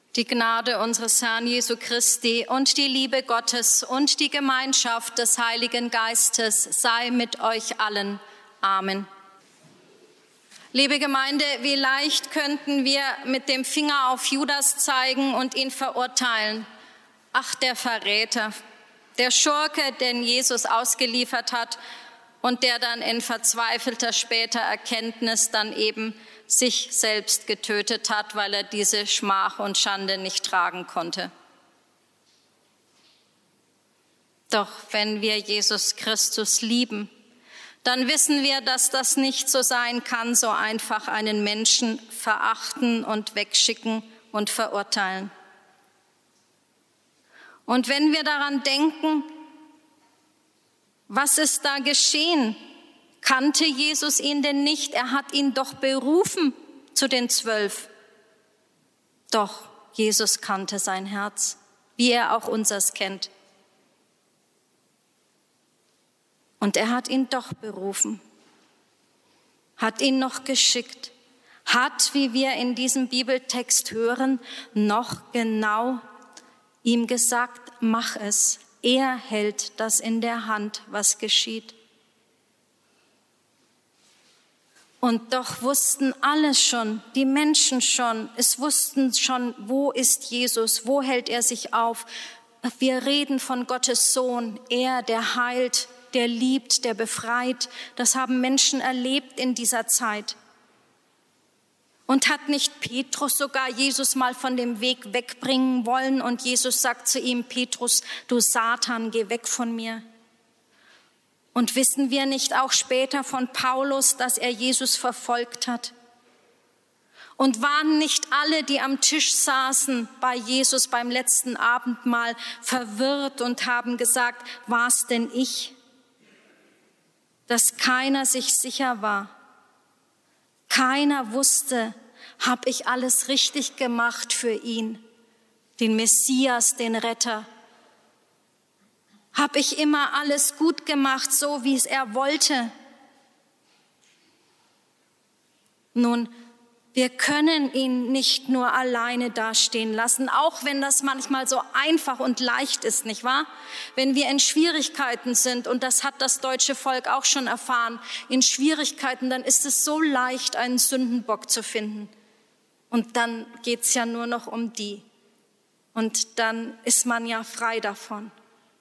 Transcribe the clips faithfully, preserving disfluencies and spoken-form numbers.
Die Gnade unseres Herrn Jesu Christi und die Liebe Gottes und die Gemeinschaft des Heiligen Geistes sei mit euch allen. Amen. Liebe Gemeinde, wie leicht könnten wir mit dem Finger auf Judas zeigen und ihn verurteilen. Ach, der Verräter, der Schurke, den Jesus ausgeliefert hat und der dann in verzweifelter später Erkenntnis dann eben sich selbst getötet hat, weil er diese Schmach und Schande nicht tragen konnte. Doch wenn wir Jesus Christus lieben, dann wissen wir, dass das nicht so sein kann, so einfach einen Menschen verachten und wegschicken und verurteilen. Und wenn wir daran denken, was ist da geschehen? Kannte Jesus ihn denn nicht? Er hat ihn doch berufen zu den Zwölf. Doch Jesus kannte sein Herz, wie er auch unseres kennt. Und er hat ihn doch berufen, hat ihn noch geschickt, hat, wie wir in diesem Bibeltext hören, noch genau ihm gesagt, mach es. Er hält das in der Hand, was geschieht. Und doch wussten alle schon, die Menschen schon, es wussten schon, wo ist Jesus, wo hält er sich auf. Wir reden von Gottes Sohn, er, der heilt, der liebt, der befreit. Das haben Menschen erlebt in dieser Zeit. Und hat nicht Petrus sogar Jesus mal von dem Weg wegbringen wollen? Und Jesus sagt zu ihm, Petrus, du Satan, geh weg von mir. Und wissen wir nicht auch später von Paulus, dass er Jesus verfolgt hat? Und waren nicht alle, die am Tisch saßen bei Jesus beim letzten Abendmahl, verwirrt und haben gesagt, war's denn ich? Dass keiner sich sicher war. Keiner wusste, habe ich alles richtig gemacht für ihn, den Messias, den Retter? Habe ich immer alles gut gemacht, so wie es er wollte? Nun, wir können ihn nicht nur alleine dastehen lassen, auch wenn das manchmal so einfach und leicht ist, nicht wahr? Wenn wir in Schwierigkeiten sind, und das hat das deutsche Volk auch schon erfahren, in Schwierigkeiten, dann ist es so leicht, einen Sündenbock zu finden. Und dann geht's ja nur noch um die. Und dann ist man ja frei davon.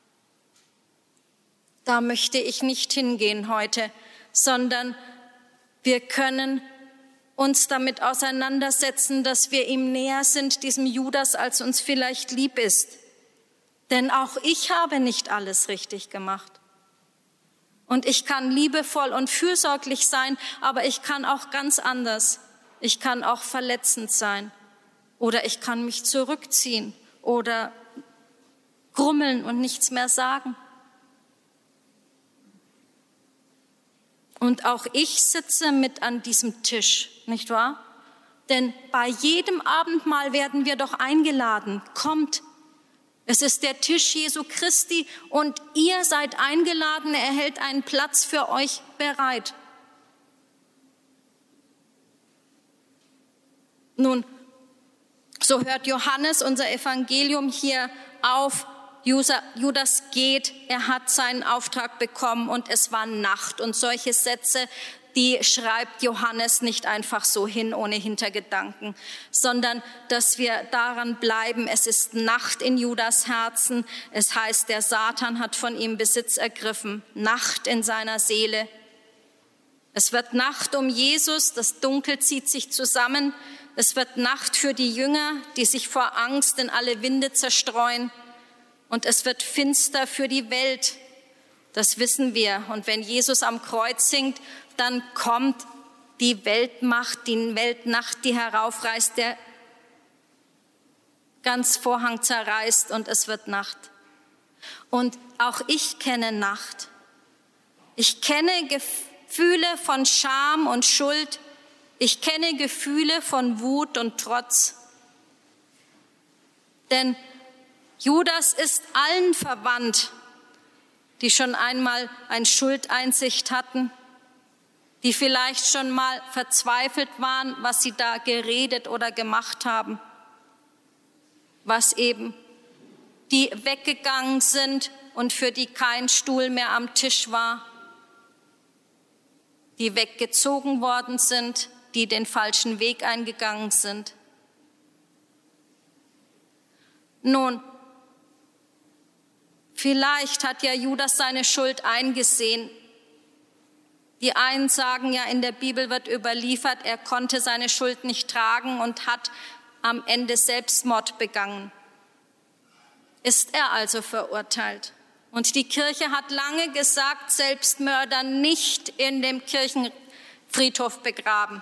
Da möchte ich nicht hingehen heute, sondern wir können uns damit auseinandersetzen, dass wir ihm näher sind, diesem Judas, als uns vielleicht lieb ist. Denn auch ich habe nicht alles richtig gemacht. Und ich kann liebevoll und fürsorglich sein, aber ich kann auch ganz anders. Ich kann auch verletzend sein. Oder ich kann mich zurückziehen oder grummeln und nichts mehr sagen. Und auch ich sitze mit an diesem Tisch, nicht wahr? Denn bei jedem Abendmahl werden wir doch eingeladen. Kommt, es ist der Tisch Jesu Christi und ihr seid eingeladen, er hält einen Platz für euch bereit. Nun, so hört Johannes unser Evangelium hier auf. Judas geht, er hat seinen Auftrag bekommen und es war Nacht. Und solche Sätze, die schreibt Johannes nicht einfach so hin, ohne Hintergedanken, sondern dass wir daran bleiben, es ist Nacht in Judas Herzen. Es heißt, der Satan hat von ihm Besitz ergriffen, Nacht in seiner Seele. Es wird Nacht um Jesus, das Dunkel zieht sich zusammen. Es wird Nacht für die Jünger, die sich vor Angst in alle Winde zerstreuen. Und es wird finster für die Welt, das wissen wir. Und wenn Jesus am Kreuz hängt, dann kommt die Weltmacht, die Weltnacht, die heraufreißt, der ganz Vorhang zerreißt und es wird Nacht. Und auch ich kenne Nacht. Ich kenne Gefühle von Scham und Schuld. Ich kenne Gefühle von Wut und Trotz. Denn Judas ist allen verwandt, die schon einmal eine Schuldeinsicht hatten, die vielleicht schon mal verzweifelt waren, was sie da geredet oder gemacht haben. was eben die weggegangen sind und für die kein Stuhl mehr am Tisch war, die weggezogen worden sind, die den falschen Weg eingegangen sind. Nun, vielleicht hat ja Judas seine Schuld eingesehen. Die einen sagen ja, in der Bibel wird überliefert, er konnte seine Schuld nicht tragen und hat am Ende Selbstmord begangen. Ist er also verurteilt? Und die Kirche hat lange gesagt, Selbstmörder nicht in dem Kirchenfriedhof begraben.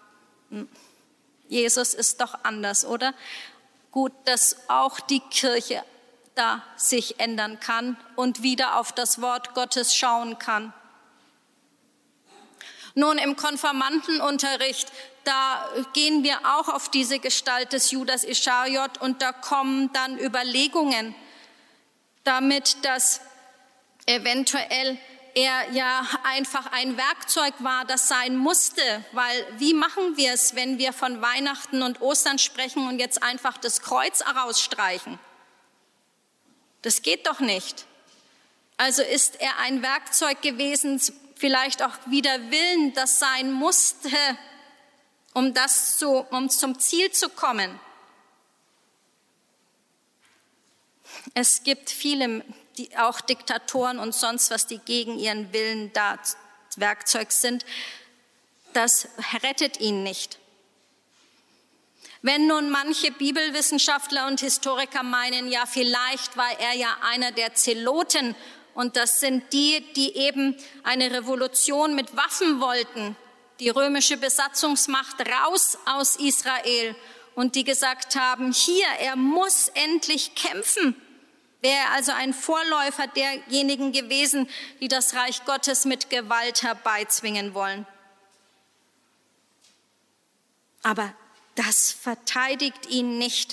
Jesus ist doch anders, oder? Gut, dass auch die Kirche da sich ändern kann und wieder auf das Wort Gottes schauen kann. Nun, im Konfirmandenunterricht, da gehen wir auch auf diese Gestalt des Judas Ischariot und da kommen dann Überlegungen, damit das eventuell er ja einfach ein Werkzeug war, das sein musste, weil wie machen wir es, wenn wir von Weihnachten und Ostern sprechen und jetzt einfach das Kreuz herausstreichen? Das geht doch nicht. Also ist er ein Werkzeug gewesen, vielleicht auch wider Willen, das sein musste, um das zu, um zum Ziel zu kommen. Es gibt viele, die, auch Diktatoren und sonst was, die gegen ihren Willen da Werkzeug sind. Das rettet ihn nicht. Wenn nun manche Bibelwissenschaftler und Historiker meinen, ja, vielleicht war er ja einer der Zeloten und das sind die, die eben eine Revolution mit Waffen wollten, die römische Besatzungsmacht raus aus Israel und die gesagt haben, hier, er muss endlich kämpfen. Wäre also ein Vorläufer derjenigen gewesen, die das Reich Gottes mit Gewalt herbeizwingen wollen. Aber das verteidigt ihn nicht.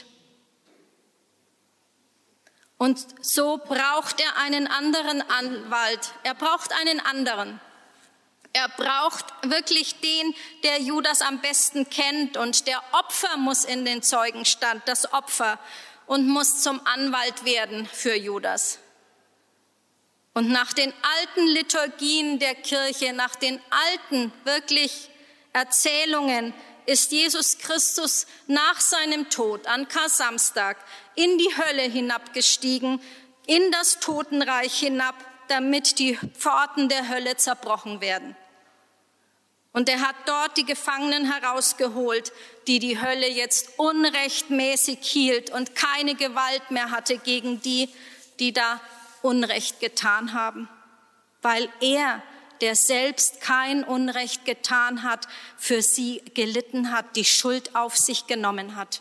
Und so braucht er einen anderen Anwalt. Er braucht einen anderen. Er braucht wirklich den, der Judas am besten kennt. Und der Opfer muss in den Zeugenstand, das Opfer, und muss zum Anwalt werden für Judas. Und nach den alten Liturgien der Kirche, nach den alten wirklich Erzählungen, ist Jesus Christus nach seinem Tod an Kar-Samstag in die Hölle hinabgestiegen, in das Totenreich hinab, damit die Pforten der Hölle zerbrochen werden. Und er hat dort die Gefangenen herausgeholt, die die Hölle jetzt unrechtmäßig hielt und keine Gewalt mehr hatte gegen die, die da Unrecht getan haben, weil er, der selbst kein Unrecht getan hat, für sie gelitten hat, die Schuld auf sich genommen hat.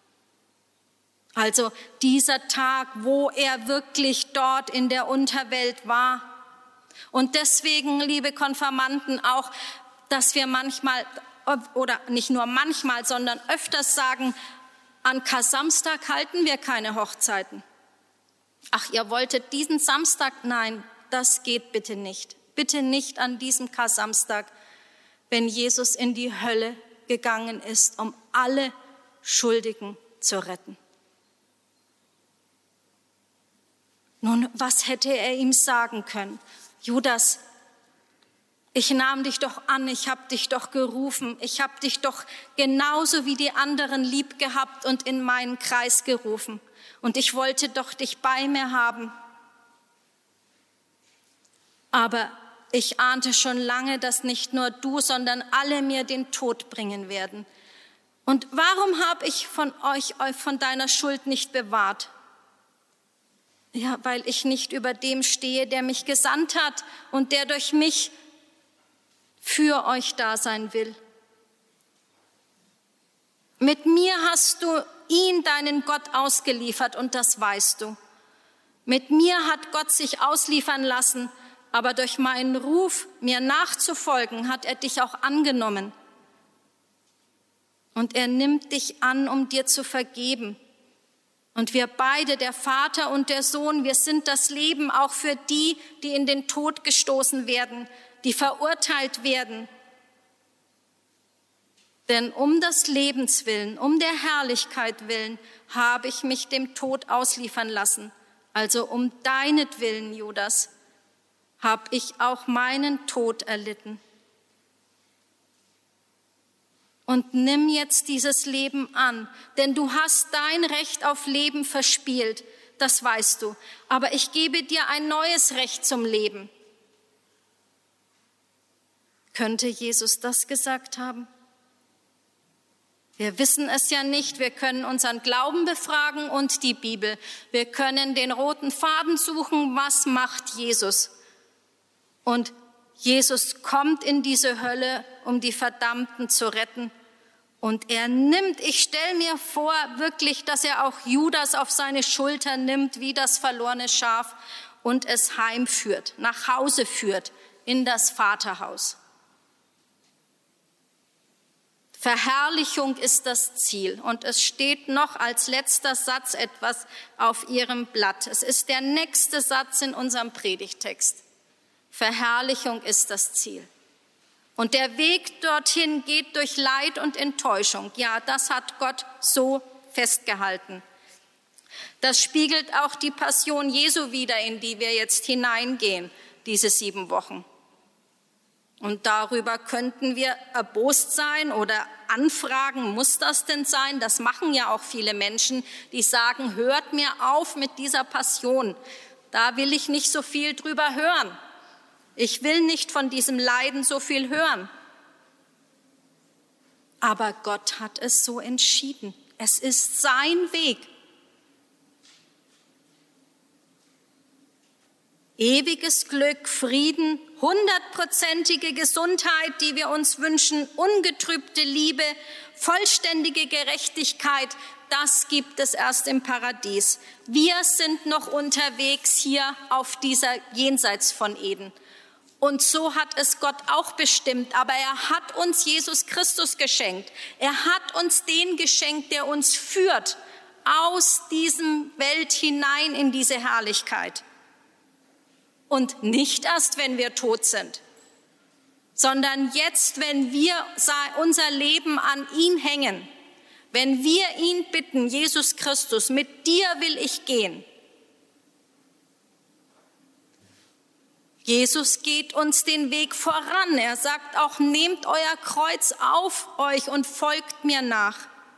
Also dieser Tag, wo er wirklich dort in der Unterwelt war. Und deswegen, liebe Konfirmanden, auch, dass wir manchmal, oder nicht nur manchmal, sondern öfters sagen, an Kar-Samstag halten wir keine Hochzeiten. Ach, ihr wolltet diesen Samstag? Nein, das geht bitte nicht. Bitte nicht an diesem Kar-Samstag, wenn Jesus in die Hölle gegangen ist, um alle Schuldigen zu retten. Nun, was hätte er ihm sagen können? Judas, ich nahm dich doch an, ich habe dich doch gerufen, ich habe dich doch genauso wie die anderen lieb gehabt und in meinen Kreis gerufen. Und ich wollte doch dich bei mir haben. Aber ich ahnte schon lange, dass nicht nur du, sondern alle mir den Tod bringen werden. Und warum habe ich von euch, von deiner Schuld nicht bewahrt? Ja, weil ich nicht über dem stehe, der mich gesandt hat und der durch mich für euch da sein will. Mit mir hast du ihn, deinen Gott, ausgeliefert und das weißt du. Mit mir hat Gott sich ausliefern lassen, aber durch meinen Ruf, mir nachzufolgen, hat er dich auch angenommen. Und er nimmt dich an, um dir zu vergeben. Und wir beide, der Vater und der Sohn, wir sind das Leben auch für die, die in den Tod gestoßen werden, die verurteilt werden. Denn um des Lebens willen, um der Herrlichkeit willen, habe ich mich dem Tod ausliefern lassen. Also um deinetwillen, Judas, habe ich auch meinen Tod erlitten. Und nimm jetzt dieses Leben an, denn du hast dein Recht auf Leben verspielt, das weißt du. Aber ich gebe dir ein neues Recht zum Leben. Könnte Jesus das gesagt haben? Wir wissen es ja nicht. Wir können unseren Glauben befragen und die Bibel. Wir können den roten Faden suchen. Was macht Jesus? Und Jesus kommt in diese Hölle, um die Verdammten zu retten. Und er nimmt, ich stelle mir vor, wirklich, dass er auch Judas auf seine Schulter nimmt, wie das verlorene Schaf, und es heimführt, nach Hause führt, in das Vaterhaus. Verherrlichung ist das Ziel. Und es steht noch als letzter Satz etwas auf Ihrem Blatt. Es ist der nächste Satz in unserem Predigtext. Verherrlichung ist das Ziel. Und der Weg dorthin geht durch Leid und Enttäuschung. Ja, das hat Gott so festgehalten. Das spiegelt auch die Passion Jesu wider, in die wir jetzt hineingehen, diese sieben Wochen. Und darüber könnten wir erbost sein oder anfragen, muss das denn sein? Das machen ja auch viele Menschen, die sagen, hört mir auf mit dieser Passion. Da will ich nicht so viel drüber hören. Ich will nicht von diesem Leiden so viel hören. Aber Gott hat es so entschieden. Es ist sein Weg. Ewiges Glück, Frieden, hundertprozentige Gesundheit, die wir uns wünschen, ungetrübte Liebe, vollständige Gerechtigkeit, das gibt es erst im Paradies. Wir sind noch unterwegs hier auf dieser Jenseits von Eden. Und so hat es Gott auch bestimmt, aber er hat uns Jesus Christus geschenkt. Er hat uns den geschenkt, der uns führt aus diesem Welt hinein in diese Herrlichkeit. Und nicht erst, wenn wir tot sind, sondern jetzt, wenn wir unser Leben an ihn hängen, wenn wir ihn bitten, Jesus Christus, mit dir will ich gehen. Jesus geht uns den Weg voran. Er sagt auch, nehmt euer Kreuz auf euch und folgt mir nach.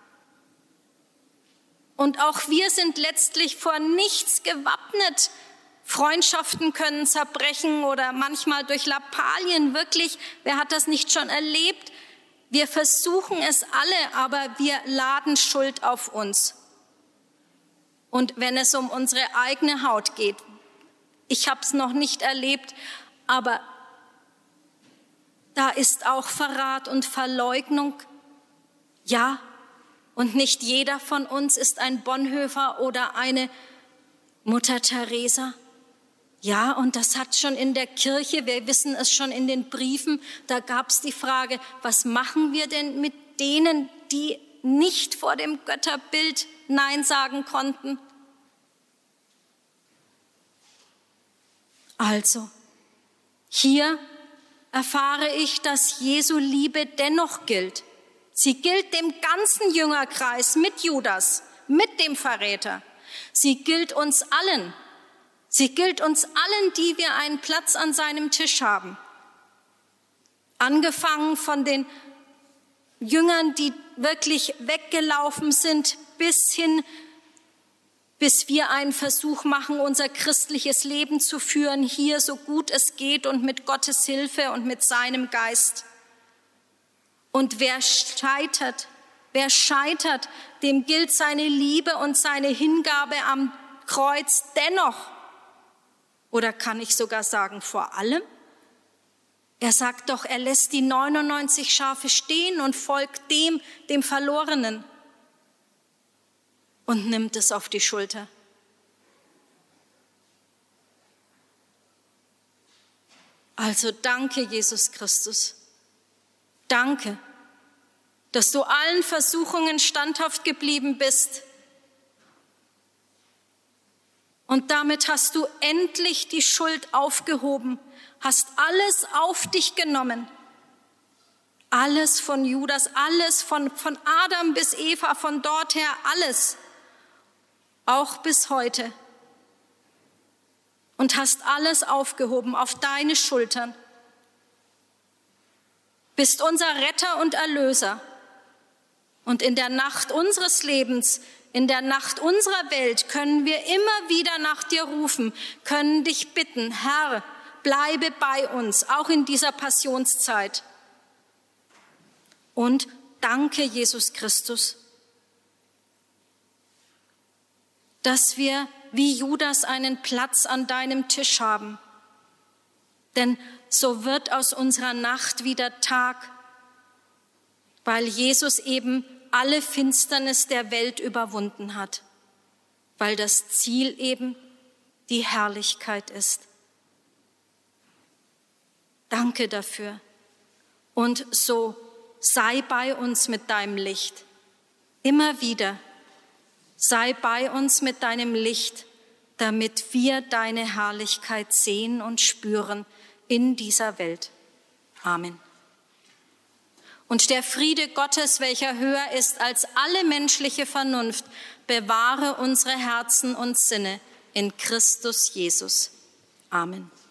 Und auch wir sind letztlich vor nichts gewappnet. Freundschaften können zerbrechen oder manchmal durch Lappalien wirklich. Wer hat das nicht schon erlebt? Wir versuchen es alle, aber wir laden Schuld auf uns. Und wenn es um unsere eigene Haut geht, ich habe es noch nicht erlebt, aber da ist auch Verrat und Verleugnung. Ja, und nicht jeder von uns ist ein Bonhoeffer oder eine Mutter Teresa. Ja, und das hat schon in der Kirche, wir wissen es schon in den Briefen, da gab es die Frage, was machen wir denn mit denen, die nicht vor dem Götterbild Nein sagen konnten? Also, hier erfahre ich, dass Jesu Liebe dennoch gilt. Sie gilt dem ganzen Jüngerkreis mit Judas, mit dem Verräter. Sie gilt uns allen. Sie gilt uns allen, die wir einen Platz an seinem Tisch haben. Angefangen von den Jüngern, die wirklich weggelaufen sind, bis hin, bis wir einen Versuch machen, unser christliches Leben zu führen, hier so gut es geht und mit Gottes Hilfe und mit seinem Geist. Und wer scheitert, wer scheitert, dem gilt seine Liebe und seine Hingabe am Kreuz dennoch. Oder kann ich sogar sagen, vor allem? Er sagt doch, er lässt die neunundneunzig Schafe stehen und folgt dem, dem Verlorenen und nimmt es auf die Schulter. Also danke, Jesus Christus. Danke, dass du allen Versuchungen standhaft geblieben bist. Und damit hast du endlich die Schuld aufgehoben, hast alles auf dich genommen. Alles von Judas, alles von, von Adam bis Eva, von dort her, alles. Auch bis heute. Und hast alles aufgehoben auf deine Schultern. Bist unser Retter und Erlöser. Und in der Nacht unseres Lebens, in der Nacht unserer Welt können wir immer wieder nach dir rufen, können dich bitten, Herr, bleibe bei uns, auch in dieser Passionszeit. Und danke, Jesus Christus, dass wir wie Judas einen Platz an deinem Tisch haben. Denn so wird aus unserer Nacht wieder Tag, weil Jesus eben alle Finsternis der Welt überwunden hat, weil das Ziel eben die Herrlichkeit ist. Danke dafür. Und so sei bei uns mit deinem Licht. Immer wieder sei bei uns mit deinem Licht, damit wir deine Herrlichkeit sehen und spüren in dieser Welt. Amen. Und der Friede Gottes, welcher höher ist als alle menschliche Vernunft, bewahre unsere Herzen und Sinne in Christus Jesus. Amen.